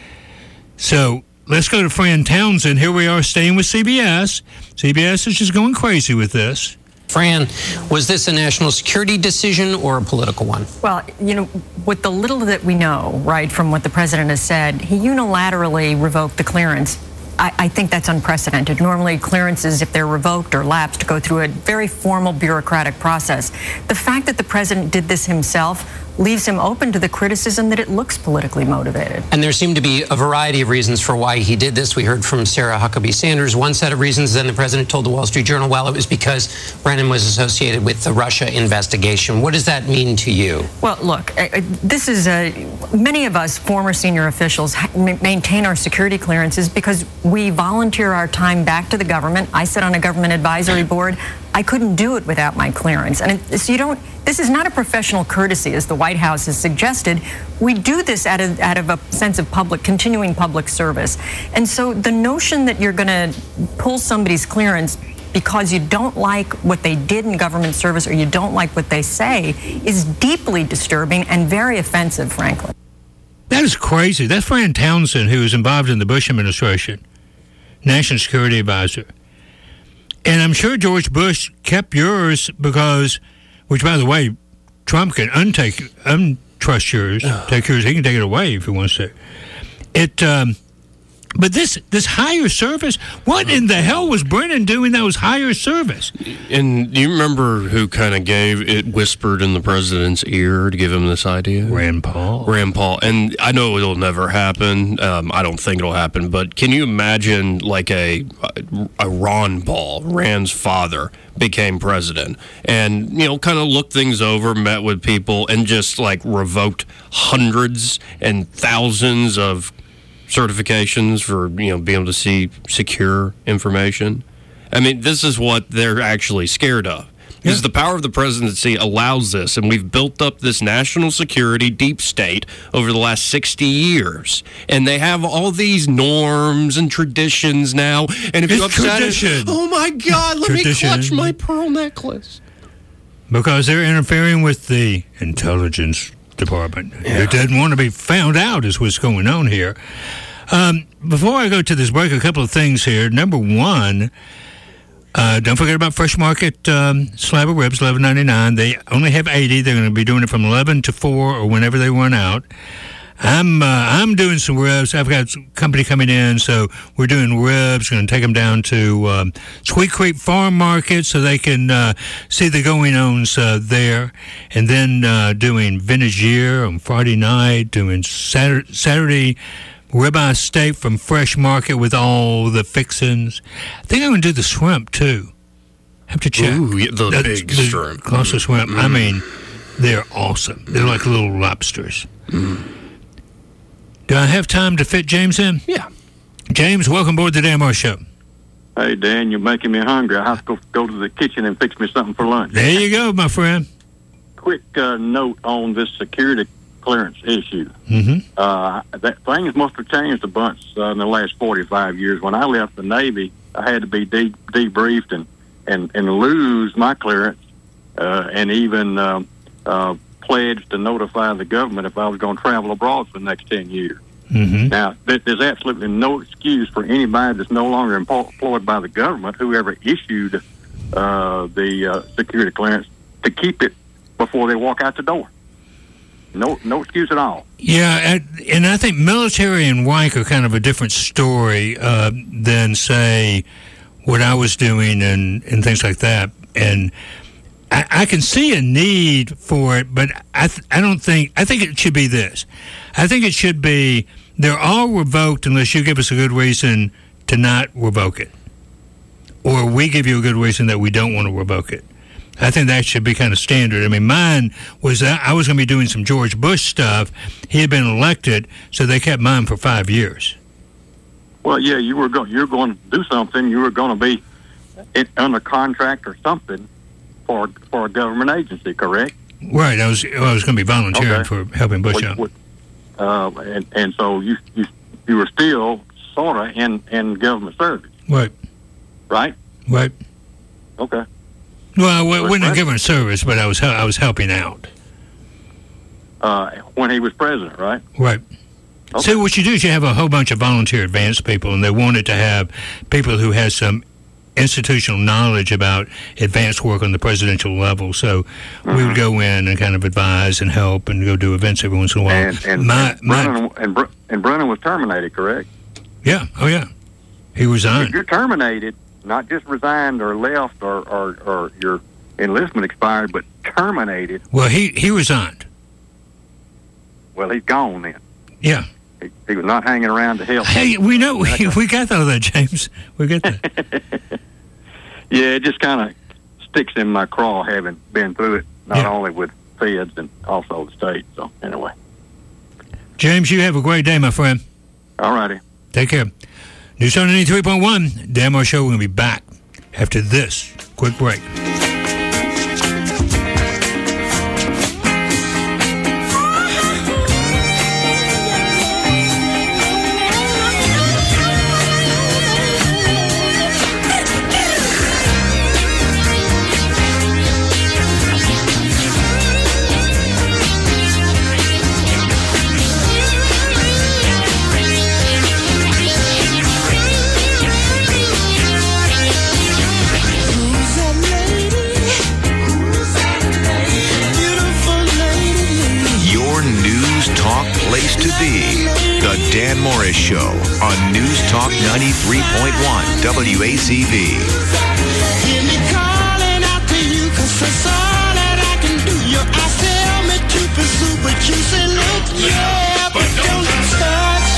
So let's go to Fran Townsend. Here we are staying with C B S. C B S is just going crazy with this. Fran, was this a national security decision or a political one? Well, you know, with the little that we know, right, from what the president has said, he unilaterally revoked the clearance. I, I think that's unprecedented. Normally, clearances, if they're revoked or lapsed, go through a very formal bureaucratic process. The fact that the president did this himself leaves him open to the criticism that it looks politically motivated. And there seem to be a variety of reasons for why he did this. We heard from Sarah Huckabee Sanders one set of reasons. Then the president told the Wall Street Journal, well, it was because Brennan was associated with the Russia investigation. What does that mean to you? Well, look, this is a, many of us former senior officials maintain our security clearances because we volunteer our time back to the government. I sit on a government advisory board. I couldn't do it without my clearance. And it, so you don't, this is not a professional courtesy, as the White House has suggested. We do this out of, out of a sense of public, continuing public service. And so the notion that you're going to pull somebody's clearance because you don't like what they did in government service or you don't like what they say is deeply disturbing and very offensive, frankly. That is crazy. That's Fran Townsend, who was involved in the Bush administration, National Security Advisor. And I'm sure George Bush kept yours because, which, by the way, Trump can untake, untrust yours, take yours. He can take it away if he wants to. It, um, but this this higher service, what in the hell was Brennan doing that was higher service? And do you remember who kind of gave it, whispered in the president's ear to give him this idea? Rand Paul. Rand Paul. And I know it'll never happen. Um, I don't think it'll happen. But can you imagine like a, a Ron Paul, Rand's father, became president and, you know, kind of looked things over, met with people, and just like revoked hundreds and thousands of certifications for, you know, being able to see secure information? I mean, this is what they're actually scared of. Because yeah. the power of the presidency allows this, and we've built up this national security deep state over the last sixty years. And they have all these norms and traditions now. And if it's you upset tradition. it, oh my God, let tradition. me clutch my pearl necklace. Because they're interfering with the intelligence department. Yeah. It doesn't want to be found out is what's going on here. Um, before I go to this break, a couple of things here. Number one, uh, don't forget about Fresh Market um, slab of ribs, eleven ninety-nine. They only have eighty. They're going to be doing it from eleven to four or whenever they run out. I'm uh, I'm doing some ribs. I've got a company coming in, so we're doing ribs. Going to take them down to um, Sweet Creek Farm Market so they can uh, see the going-ons uh, there. And then uh, doing vintage year on Friday night, doing Saturday, Saturday ribeye steak from Fresh Market with all the fixings. I think I'm going to do the shrimp, too. Have to check. Ooh, the uh, big the shrimp. Costco shrimp. Mm. I mean, they're awesome. They're like little lobsters. Mm. Do I have time to fit James in? Yeah. James, welcome aboard the Dan Moore Show. Hey, Dan, you're making me hungry. I have to go, go to the kitchen and fix me something for lunch. There you go, my friend. Quick uh, note on this security clearance issue. Mm-hmm. Uh, that things must have changed a bunch uh, in the last forty-five years. When I left the Navy, I had to be de- debriefed and, and, and lose my clearance uh, and even uh, uh, pledged to notify the government if I was going to travel abroad for the next ten years. Mm-hmm. Now, th- there's absolutely no excuse for anybody that's no longer empo- employed by the government, whoever issued uh, the uh, security clearance, to keep it before they walk out the door. No, no excuse at all. Yeah, and I think military and rank are kind of a different story uh, than, say, what I was doing and, and things like that. And I, I can see a need for it, but I th- I don't think, I think it should be this. I think it should be, they're all revoked unless you give us a good reason to not revoke it. Or we give you a good reason that we don't want to revoke it. I think that should be kind of standard. I mean, mine was that I was going to be doing some George Bush stuff. He had been elected, so they kept mine for five years. Well, yeah, you were going. You're going to do something. You were going to be in, under contract or something for for a government agency, correct? Right. I was I was going to be volunteering Okay. for helping Bush out. What- Uh, and, and so you, you you were still sort of in, in government service, Right. right? Right. Okay. Well, I wa- Well, wasn't in right. government service, but I was hel- I was helping out. Uh, when he was president, right? Right. So what you do is you have a whole bunch of volunteer advanced people, and they wanted to have people who had some institutional knowledge about advanced work on the presidential level. So Mm-hmm. we would go in and kind of advise and help and go do events every once in a while. And and, my, and, my, Brennan, and, Br- and Brennan was terminated, correct? yeah, oh yeah, he If resigned. you're terminated, not just resigned or left or, or, or your enlistment expired, but terminated. Well, he he resigned. Well, he's gone then. Yeah. He, he was not hanging around to help. Hey, we know. We, we got all that, James. We got that. Yeah, it just kind of sticks in my craw having been through it, not Yeah. only with feds and also the state. So, anyway. James, you have a great day, my friend. All righty. Take care. News on ninety-three point one, Dan Moore Show. We're going to be back after this quick break. Place to be. The Dan Morris Show on News Talk ninety-three point one W A C V. Hear me calling out to you, 'cause that's all that I can do. Your eyes tell me to pursue, but you say, look, yeah, but don't touch,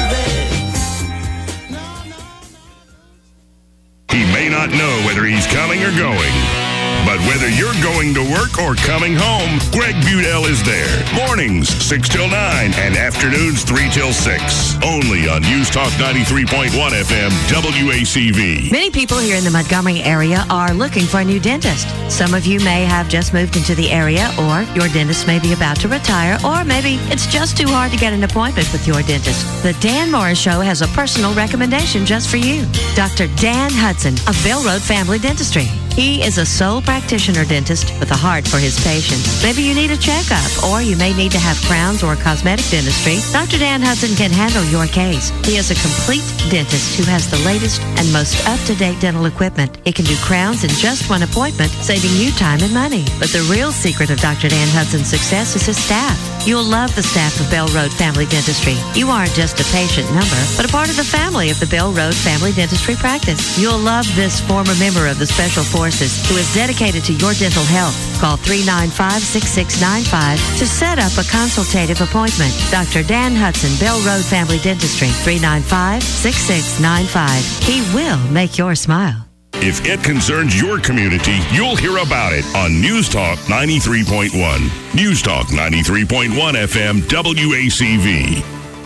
baby. He may not know whether he's coming or going, but whether you're going to work or coming home, Greg Budell is there. Mornings, six till nine, and afternoons, three till six. Only on News Talk ninety-three point one F M, W A C V. Many people here in the Montgomery area are looking for a new dentist. Some of you may have just moved into the area, or your dentist may be about to retire, or maybe it's just too hard to get an appointment with your dentist. The Dan Morris Show has a personal recommendation just for you. Doctor Dan Hudson of Bell Road Family Dentistry. He is a sole practitioner dentist with a heart for his patients. Maybe you need a checkup, or you may need to have crowns or cosmetic dentistry. Doctor Dan Hudson can handle your case. He is a complete dentist who has the latest and most up-to-date dental equipment. He can do crowns in just one appointment, saving you time and money. But the real secret of Doctor Dan Hudson's success is his staff. You'll love the staff of Bell Road Family Dentistry. You aren't just a patient number, but a part of the family of the Bell Road Family Dentistry practice. You'll love this former member of the Special Forces who is dedicated to your dental health. Call three nine five, six six nine five to set up a consultative appointment. Doctor Dan Hudson, Bell Road Family Dentistry, three nine five, six six nine five. He will make your smile. If it concerns your community, you'll hear about it on News Talk ninety-three point one. News Talk ninety-three point one F M, W A C V.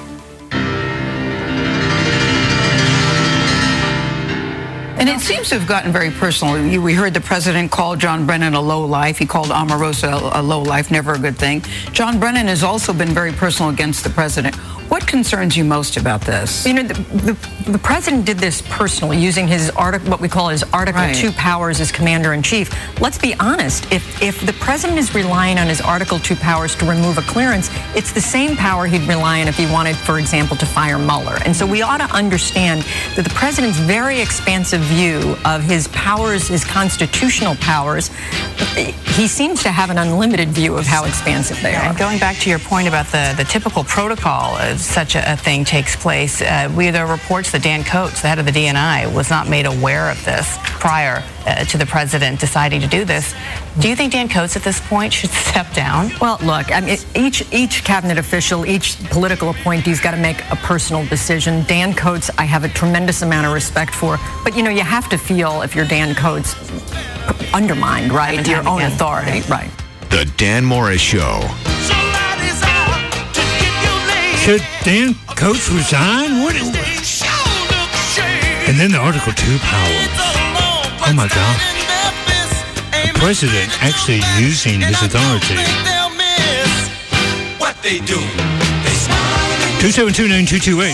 And it seems to have gotten very personal. We heard the president call John Brennan a lowlife. He called Omarosa a lowlife, never a good thing. John Brennan has also been very personal against the president. What concerns you most about this? You know, the, the, the president did this personally, using his article, what we call his Article Right. two powers as commander-in-chief. Let's be honest, if, if the president is relying on his Article two powers to remove a clearance, it's the same power he'd rely on if he wanted, for example, to fire Mueller. And so we ought to understand that the president's very expansive view of his powers, his constitutional powers, he seems to have an unlimited view of how expansive they Yeah, are. and going back to your point about the, the typical protocol of such a, a thing takes place, uh, we there are reports that Dan Coates, the head of the D N I, was not made aware of this prior uh, to the president deciding to do this. Do you think Dan Coates at this point should step down? Well, look, I mean, each each cabinet official, each political appointee's got to make a personal decision. Dan Coates, I have a tremendous amount of respect for, but you know, you have to feel if you're Dan Coates undermined, right? Time and Your time own again. authority, right? The Dan Morris Show. Should Dan Coates resign? What? And then the Article two powers. Oh my God. The president actually using his authority. What they do. two seven two, nine two two eight.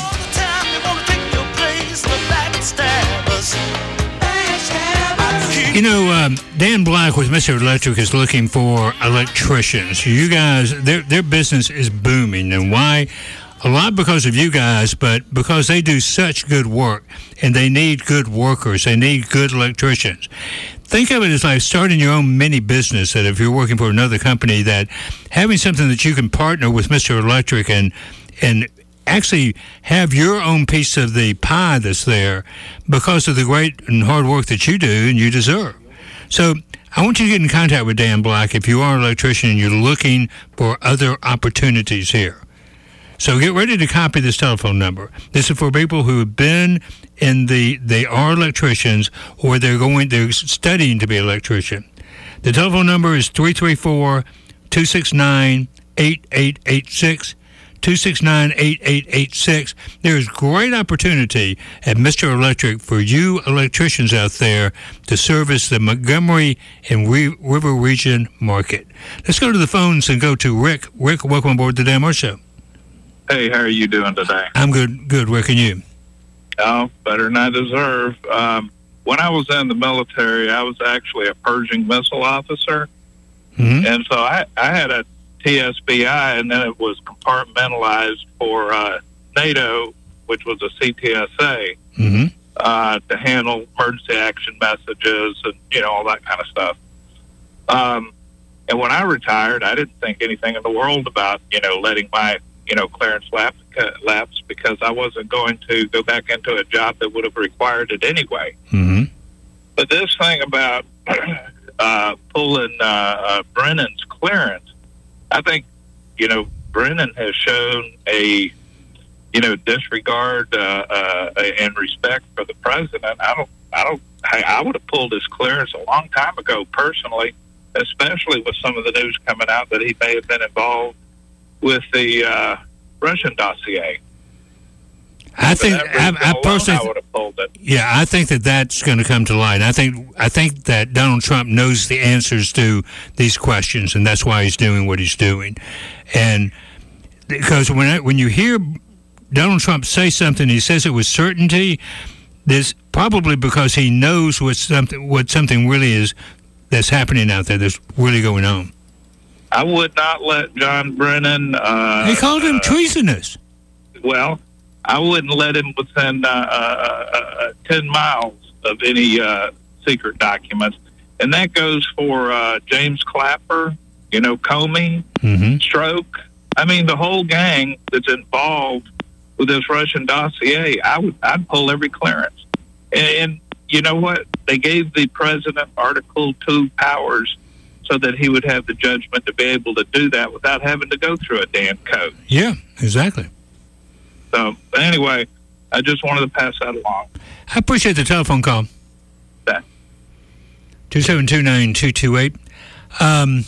You know, um, Dan Black with Mister Electric is looking for electricians. You guys, their their business is booming, and why? A lot because of you guys, but because they do such good work, and they need good workers. They need good electricians. Think of it as like starting your own mini business. That if you're working for another company, that having something that you can partner with Mister Electric and and actually have your own piece of the pie that's there because of the great and hard work that you do and you deserve. So I want you to get in contact with Dan Black if you are an electrician and you're looking for other opportunities here. So get ready to copy this telephone number. This is for people who have been in the, they are electricians or they're going, they're studying to be an electrician. The telephone number is three three four, two six nine, eight eight eight six. two six nine, eight eight eight six. There is great opportunity at Mister Electric for you electricians out there to service the Montgomery and Re- River Region market. Let's go to the phones and go to Rick. Rick, welcome aboard the Dan Moore Show. Hey, how are you doing today? I'm good, good. Rick, and you? Oh, better than I deserve. Um, when I was in the military, I was actually a Pershing missile officer. Mm-hmm. And so I, I had a T S B I, and then it was compartmentalized for uh, NATO, which was a C T S A, mm-hmm. uh, to handle emergency action messages and, you know, all that kind of stuff. Um, and when I retired, I didn't think anything in the world about, you know, letting my, you know, clearance lapse, lapse because I wasn't going to go back into a job that would have required it anyway. Mm-hmm. But this thing about uh, pulling uh, uh, Brennan's clearance, I think, you know, Brennan has shown a, you know, disregard uh, uh, and respect for the president. I don't, I don't, I, I would have pulled his clearance a long time ago, personally, especially with some of the news coming out that he may have been involved with the uh, Russian dossier. I think I, I personally, I would have pulled it. Yeah, I think that that's going to come to light. I think I think that Donald Trump knows the answers to these questions, and that's why he's doing what he's doing. And because when I, when you hear Donald Trump say something, he says it with certainty. There's probably because he knows what something what something really is that's happening out there. That's really going on. I would not let John Brennan. Uh, they called him uh, treasonous. Well. I wouldn't let him within uh, uh, uh, ten miles of any uh, secret documents. And that goes for uh, James Clapper, you know, Comey, mm-hmm. Stroke. I mean, the whole gang that's involved with this Russian dossier, I would, I'd pull every clearance. And, and you know what? They gave the president Article two powers so that he would have the judgment to be able to do that without having to go through a damn code. Yeah, exactly. So, anyway, I just wanted to pass that along. I appreciate the telephone call. Yeah. two seven two, nine two two eight. Um,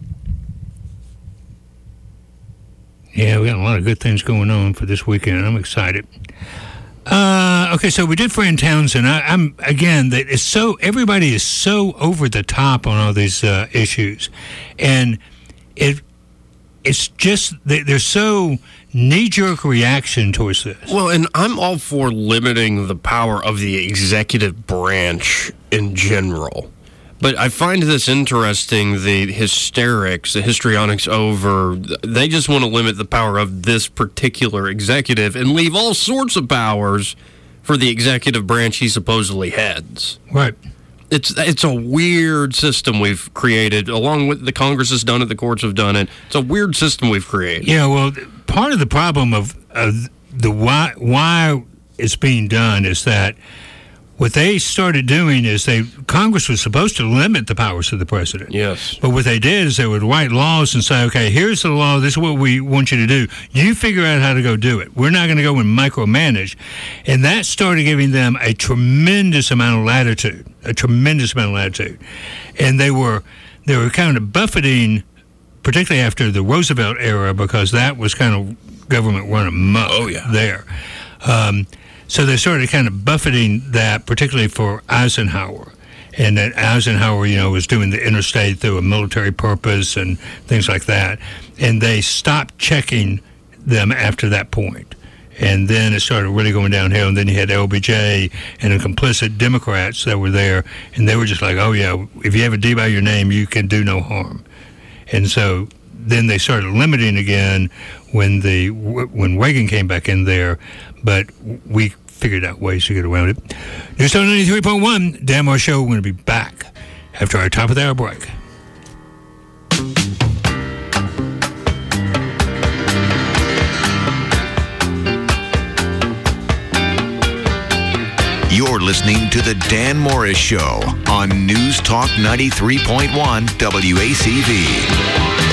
yeah, we got a lot of good things going on for this weekend. I'm excited. Uh, okay, so we did Fran Townsend. I, I'm, again, that it's so, everybody is so over the top on all these uh, issues. And it it's just, they, they're so knee-jerk reaction towards this. Well, and I'm all for limiting the power of the executive branch in general. But I find this interesting, the hysterics, the histrionics over, they just want to limit the power of this particular executive and leave all sorts of powers for the executive branch he supposedly heads. Right. It's it's a weird system we've created, along with the Congress has done it, the courts have done it. It's a weird system we've created. Yeah, well, part of the problem of, of the why why it's being done is that what they started doing is they Congress was supposed to limit the powers of the president. Yes. But what they did is they would write laws and say, okay, here's the law. This is what we want you to do. You figure out how to go do it. We're not going to go and micromanage. And that started giving them a tremendous amount of latitude, a tremendous amount of latitude. And they were they were kind of buffeting, particularly after the Roosevelt era, because that was kind of government run amok oh, yeah. there. Um, so they started kind of buffeting that, particularly for Eisenhower. And that Eisenhower, you know, was doing the interstate through a military purpose and things like that. And they stopped checking them after that point. And then it started really going downhill. And then you had L B J and the complicit Democrats that were there. And they were just like, oh, yeah, if you have a D by your name, you can do no harm. And so then they started limiting again when the when Reagan came back in there. But we figured out ways to get around it. News Talk ninety-three point one, Dan Moore Show. We're going to be back after our top of the hour break. You're listening to The Dan Morris Show on News Talk ninety-three point one W A C V.